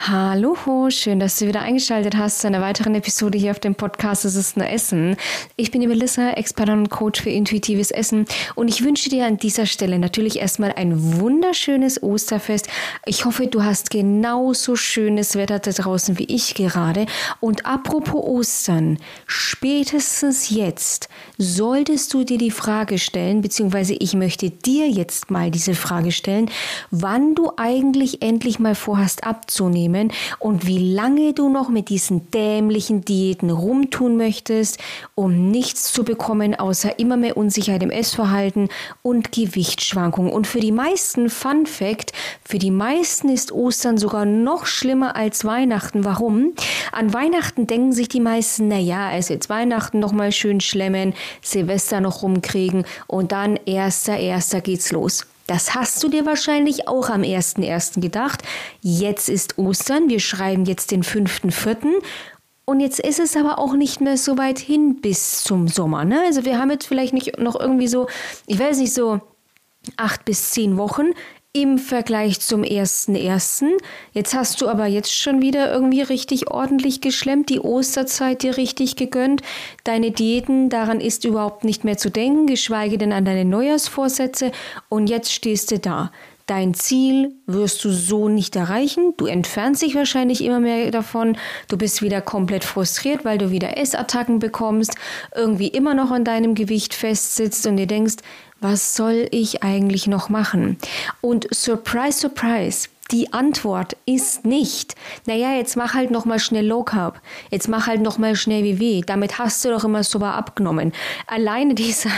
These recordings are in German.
Hallo, schön, dass du wieder eingeschaltet hast zu einer weiteren Episode hier auf dem Podcast Es ist nur Essen. Ich bin die Melissa, Expertin und Coach für intuitives Essen und ich wünsche dir an dieser Stelle natürlich erstmal ein wunderschönes Osterfest. Ich hoffe, du hast genauso schönes Wetter da draußen wie ich gerade. Und apropos Ostern, spätestens jetzt solltest du dir die Frage stellen, beziehungsweise ich möchte dir jetzt mal diese Frage stellen, wann du eigentlich endlich mal vorhast abzunehmen und wie lange du noch mit diesen dämlichen Diäten rumtun möchtest, um nichts zu bekommen, außer immer mehr Unsicherheit im Essverhalten und Gewichtsschwankungen. Und für die meisten, Fun Fact, für die meisten ist Ostern sogar noch schlimmer als Weihnachten. Warum? An Weihnachten denken sich die meisten, naja, also jetzt Weihnachten noch mal schön schlemmen, Silvester noch rumkriegen und dann 1.1. geht's los. Das hast du dir wahrscheinlich auch am 1.1. gedacht. Jetzt ist Ostern, wir schreiben jetzt den 5.4. Und jetzt ist es aber auch nicht mehr so weit hin bis zum Sommer. Ne? Also wir haben jetzt vielleicht nicht noch irgendwie so, ich weiß nicht, so 8 bis 10 Wochen im Vergleich zum 1.1. Jetzt hast du aber jetzt schon wieder irgendwie richtig ordentlich geschlemmt, die Osterzeit dir richtig gegönnt. Deine Diäten, daran ist überhaupt nicht mehr zu denken, geschweige denn an deine Neujahrsvorsätze. Und jetzt stehst du da. Dein Ziel wirst du so nicht erreichen. Du entfernst dich wahrscheinlich immer mehr davon. Du bist wieder komplett frustriert, weil du wieder Essattacken bekommst, irgendwie immer noch an deinem Gewicht festsitzt und dir denkst, was soll ich eigentlich noch machen? Und surprise, surprise, die Antwort ist nicht, naja, jetzt mach halt nochmal schnell Low Carb, jetzt mach halt nochmal schnell WW, damit hast du doch immer super abgenommen. Alleine dieser,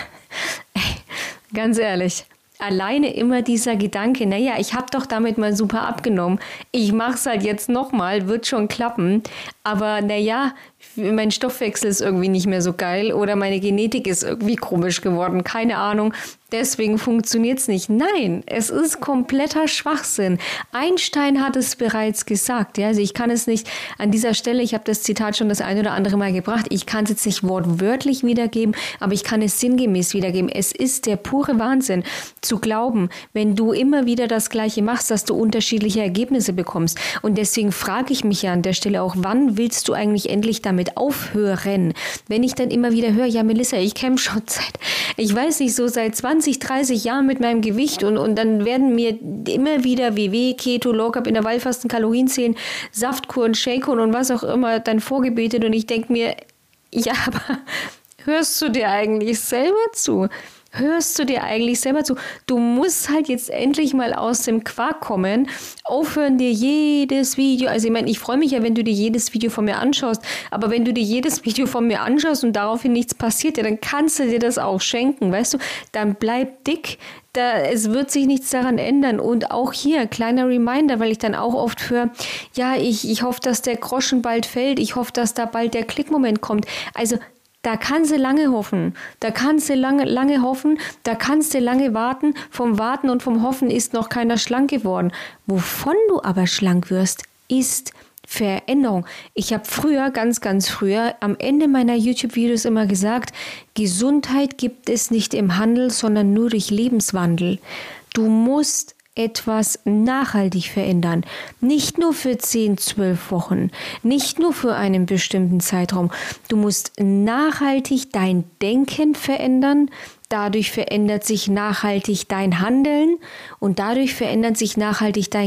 ganz ehrlich, alleine immer dieser Gedanke, naja, ich habe doch damit mal super abgenommen, ich mach's halt jetzt nochmal, wird schon klappen, aber naja, mein Stoffwechsel ist irgendwie nicht mehr so geil oder meine Genetik ist irgendwie komisch geworden, keine Ahnung, deswegen funktioniert's nicht. Nein, es ist kompletter Schwachsinn. Einstein hat es bereits gesagt, ja, also ich kann es nicht an dieser Stelle, ich habe das Zitat schon das ein oder andere Mal gebracht, ich kann es jetzt nicht wortwörtlich wiedergeben, aber ich kann es sinngemäß wiedergeben. Es ist der pure Wahnsinn, zu glauben, wenn du immer wieder das Gleiche machst, dass du unterschiedliche Ergebnisse bekommst. Und deswegen frage ich mich ja an der Stelle auch, wann willst du eigentlich endlich damit aufhören? Wenn ich dann immer wieder höre, ja Melissa, ich kämpfe schon ich weiß nicht, so seit 20, 30 Jahren mit meinem Gewicht und dann werden mir immer wieder WW, Keto, Low Carb, Intervallfasten, Kalorienzählen, Saftkuren, Shakekuren und was auch immer dann vorgebetet und ich denke mir, ja, aber hörst du dir eigentlich selber zu? Hörst du dir eigentlich selber zu? Du musst halt jetzt endlich mal aus dem Quark kommen, aufhören dir jedes Video, also ich meine, ich freue mich ja, wenn du dir jedes Video von mir anschaust, aber wenn du dir jedes Video von mir anschaust und daraufhin nichts passiert, ja, dann kannst du dir das auch schenken, weißt du? Dann bleib dick, es wird sich nichts daran ändern. Und auch hier, kleiner Reminder, weil ich dann auch oft höre, ja, ich hoffe, dass der Groschen bald fällt, ich hoffe, dass da bald der Klickmoment kommt. Also da kannst du lange hoffen, da kannst du lange hoffen, da kannst du lange warten. Vom Warten und vom Hoffen ist noch keiner schlank geworden. Wovon du aber schlank wirst, ist Veränderung. Ich habe früher, ganz früher, am Ende meiner YouTube-Videos immer gesagt, Gesundheit gibt es nicht im Handel, sondern nur durch Lebenswandel. Du musst etwas nachhaltig verändern. Nicht nur für 10, 12 Wochen, nicht nur für einen bestimmten Zeitraum. Du musst nachhaltig dein Denken verändern, dadurch verändert sich nachhaltig dein Handeln und dadurch verändert sich nachhaltig dein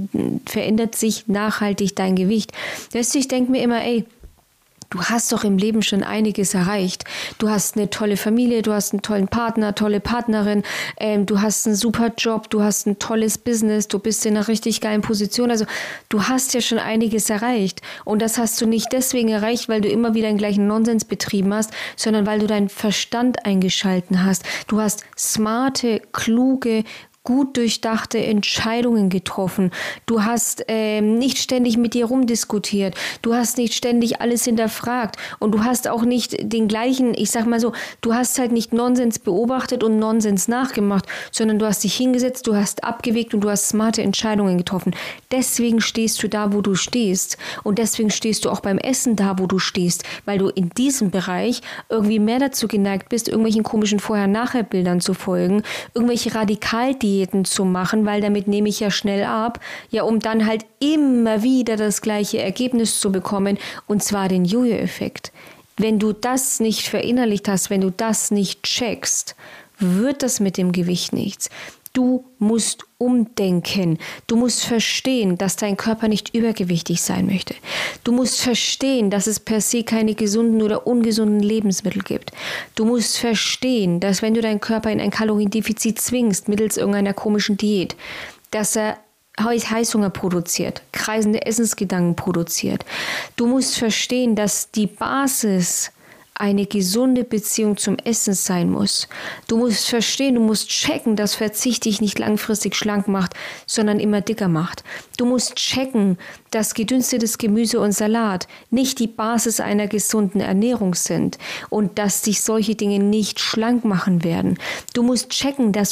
Gewicht. Deswegen denke ich mir immer, ey, du hast doch im Leben schon einiges erreicht. Du hast eine tolle Familie, du hast einen tollen Partner, tolle Partnerin, du hast einen super Job, du hast ein tolles Business, du bist in einer richtig geilen Position. Also du hast ja schon einiges erreicht. Und das hast du nicht deswegen erreicht, weil du immer wieder den gleichen Nonsens betrieben hast, sondern weil du deinen Verstand eingeschalten hast. Du hast smarte, kluge, gut durchdachte Entscheidungen getroffen. Du hast nicht ständig mit dir rumdiskutiert. Du hast nicht ständig alles hinterfragt. Und du hast auch nicht den gleichen, ich sag mal so, du hast halt nicht Nonsens beobachtet und Nonsens nachgemacht, sondern du hast dich hingesetzt, du hast abgewegt und du hast smarte Entscheidungen getroffen. Deswegen stehst du da, wo du stehst. Und deswegen stehst du auch beim Essen da, wo du stehst, weil du in diesem Bereich irgendwie mehr dazu geneigt bist, irgendwelchen komischen Vorher-Nachher-Bildern zu folgen, irgendwelche Radikaldiäten Mini-Diäten zu machen, weil damit nehme ich ja schnell ab, ja, um dann halt immer wieder das gleiche Ergebnis zu bekommen, und zwar den Jojo-Effekt. Wenn du das nicht verinnerlicht hast, wenn du das nicht checkst, wird das mit dem Gewicht nichts. Du musst umdenken. Du musst verstehen, dass dein Körper nicht übergewichtig sein möchte. Du musst verstehen, dass es per se keine gesunden oder ungesunden Lebensmittel gibt. Du musst verstehen, dass wenn du deinen Körper in ein Kaloriendefizit zwingst, mittels irgendeiner komischen Diät, dass er Heißhunger produziert, kreisende Essensgedanken produziert. Du musst verstehen, dass die Basis eine gesunde Beziehung zum Essen sein muss. Du musst verstehen, du musst checken, dass Verzicht dich nicht langfristig schlank macht, sondern immer dicker macht. Du musst checken, dass gedünstetes Gemüse und Salat nicht die Basis einer gesunden Ernährung sind und dass dich solche Dinge nicht schlank machen werden. Du musst checken, dass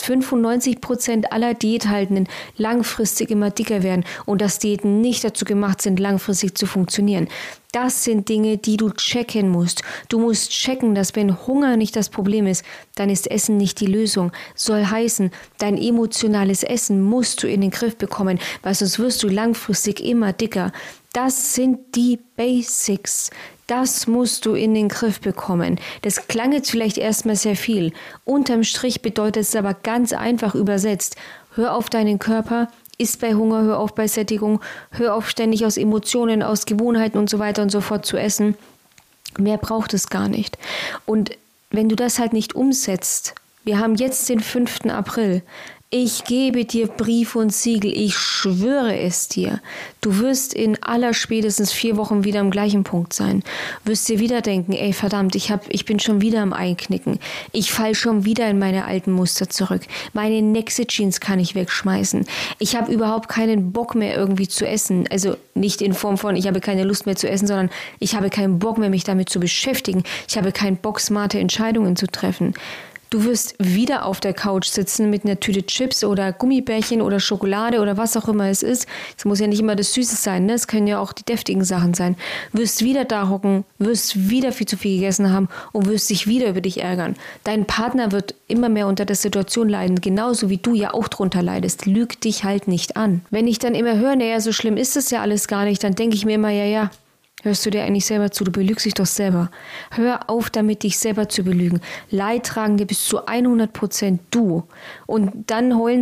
95% aller Diäthaltenden langfristig immer dicker werden und dass Diäten nicht dazu gemacht sind, langfristig zu funktionieren. Das sind Dinge, die du checken musst. Du musst checken, dass wenn Hunger nicht das Problem ist, dann ist Essen nicht die Lösung. Soll heißen, dein emotionales Essen musst du in den Griff bekommen, weil sonst wirst du langfristig immer dicker. Das sind die Basics. Das musst du in den Griff bekommen. Das klang jetzt vielleicht erstmal sehr viel. Unterm Strich bedeutet es aber ganz einfach übersetzt: Hör auf deinen Körper. Iss bei Hunger, hör auf bei Sättigung, hör auf ständig aus Emotionen, aus Gewohnheiten und so weiter und so fort zu essen. Mehr braucht es gar nicht. Und wenn du das halt nicht umsetzt, wir haben jetzt den 5. April, ich gebe dir Brief und Siegel, ich schwöre es dir. Du wirst in allerspätestens 4 Wochen wieder am gleichen Punkt sein. Wirst dir wieder denken, ey verdammt, ich bin schon wieder am Einknicken. Ich falle schon wieder in meine alten Muster zurück. Meine Nexe-Jeans kann ich wegschmeißen. Ich habe überhaupt keinen Bock mehr irgendwie zu essen. Also nicht in Form von, ich habe keine Lust mehr zu essen, sondern ich habe keinen Bock mehr, mich damit zu beschäftigen. Ich habe keinen Bock, smarte Entscheidungen zu treffen. Du wirst wieder auf der Couch sitzen mit einer Tüte Chips oder Gummibärchen oder Schokolade oder was auch immer es ist. Es muss ja nicht immer das Süße sein, ne? Es können ja auch die deftigen Sachen sein. Wirst wieder da hocken, wirst wieder viel zu viel gegessen haben und wirst dich wieder über dich ärgern. Dein Partner wird immer mehr unter der Situation leiden, genauso wie du ja auch drunter leidest. Lüg dich halt nicht an. Wenn ich dann immer höre, naja, so schlimm ist es ja alles gar nicht, dann denke ich mir immer, ja, hörst du dir eigentlich selber zu? Du belügst dich doch selber. Hör auf damit, dich selber zu belügen. Leidtragende bist zu 100% du. Und dann heulen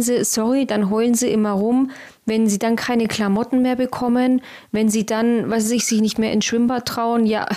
sie immer rum, wenn sie dann keine Klamotten mehr bekommen, wenn sie dann, sich nicht mehr ins Schwimmbad trauen, ja,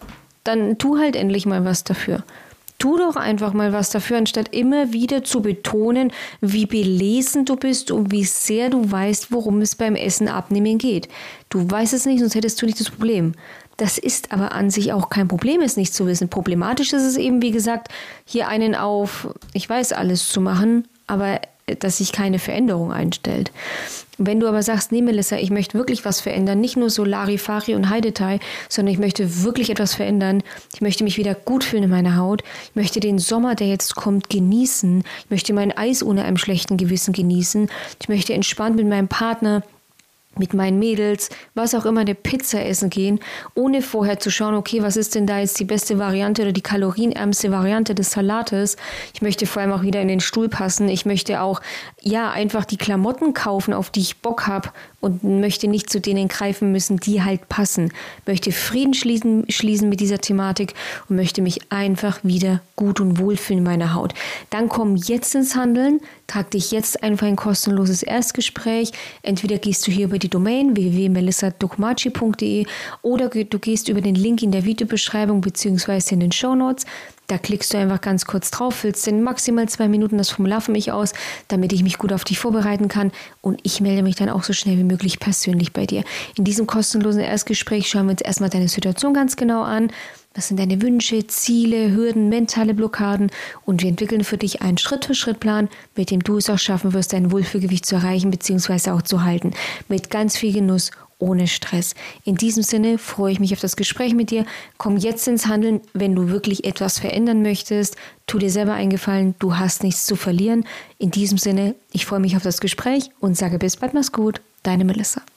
dann tu halt endlich mal was dafür. Tu doch einfach mal was dafür, anstatt immer wieder zu betonen, wie belesen du bist und wie sehr du weißt, worum es beim Essen abnehmen geht. Du weißt es nicht, sonst hättest du nicht das Problem. Das ist aber an sich auch kein Problem, es nicht zu wissen. Problematisch ist es eben, wie gesagt, hier einen auf, ich weiß alles zu machen, aber dass sich keine Veränderung einstellt. Wenn du aber sagst, nee Melissa, ich möchte wirklich was verändern, nicht nur so Larifari und Heidetai, sondern ich möchte wirklich etwas verändern, ich möchte mich wieder gut fühlen in meiner Haut, ich möchte den Sommer, der jetzt kommt, genießen, ich möchte mein Eis ohne einem schlechten Gewissen genießen, ich möchte entspannt mit meinem Partner, mit meinen Mädels, was auch immer, eine Pizza essen gehen, ohne vorher zu schauen, okay, was ist denn da jetzt die beste Variante oder die kalorienärmste Variante des Salates. Ich möchte vor allem auch wieder in den Stuhl passen. Ich möchte auch, einfach die Klamotten kaufen, auf die ich Bock habe und möchte nicht zu denen greifen müssen, die halt passen. Ich möchte Frieden schließen mit dieser Thematik und möchte mich einfach wieder gut und wohl fühlen in meiner Haut. Dann komm jetzt ins Handeln, trag dich jetzt einfach ein kostenloses Erstgespräch. Entweder gehst du hier über die Domain www.melissadokmaci.de oder du gehst über den Link in der Videobeschreibung bzw. in den Shownotes. Da klickst du einfach ganz kurz drauf, füllst in maximal 2 Minuten das Formular für mich aus, damit ich mich gut auf dich vorbereiten kann und ich melde mich dann auch so schnell wie möglich persönlich bei dir. In diesem kostenlosen Erstgespräch schauen wir uns erstmal deine Situation ganz genau an. Was sind deine Wünsche, Ziele, Hürden, mentale Blockaden und wir entwickeln für dich einen Schritt-für-Schritt-Plan, mit dem du es auch schaffen wirst, dein Wohlfühlgewicht zu erreichen bzw. auch zu halten. Mit ganz viel Genuss, ohne Stress. In diesem Sinne freue ich mich auf das Gespräch mit dir. Komm jetzt ins Handeln, wenn du wirklich etwas verändern möchtest. Tu dir selber einen Gefallen, du hast nichts zu verlieren. In diesem Sinne, ich freue mich auf das Gespräch und sage bis bald, mach's gut. Deine Melissa.